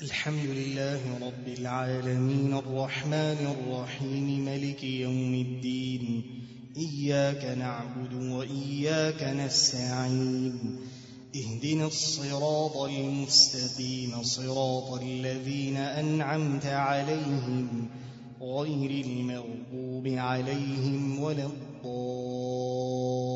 الحمد لله رب العالمين الرحمن الرحيم ملك يوم الدين إياك نعبد وإياك نستعين اهدنا الصراط المستقيم صراط الذين أنعمت عليهم غير المغضوب عليهم ولا الضالين